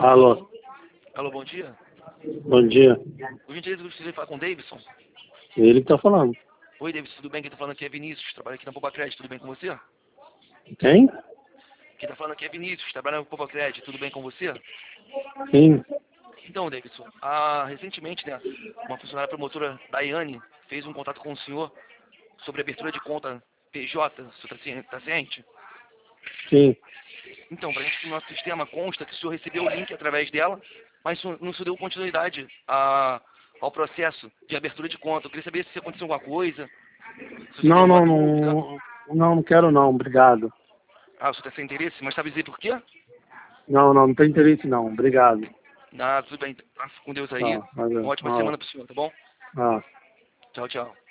Alô, Alô, bom dia. bom dia. Por gentileza, eu gostaria de falar com o Davidson. Ele que tá falando. Oi, Davidson, tudo bem? Quem tá falando aqui é Vinícius, trabalho aqui na Poupa Crédito, tudo bem com você? Quem? Quem tá falando aqui é Vinícius, trabalho na Poupa Crédito, tudo bem com você? Sim, Então, Davidson, recentemente, né, uma funcionária promotora, Daiane, fez um contato com o senhor sobre abertura de conta PJ, o senhor tá ciente? sim. Então, para a gente, no nosso sistema, consta que o senhor recebeu o link através dela, mas não se deu continuidade ao processo de abertura de conta. Eu queria saber se aconteceu alguma coisa, se o senhor tem Não, alguma não, dúvida. não, não quero não, obrigado. O senhor está sem interesse, mas sabe dizer por quê? Não, não tem interesse não, obrigado. Tudo bem. Fique com Deus Tá, aí. valeu. Uma ótima semana para o senhor, tá bom? Ah. Tchau, tchau.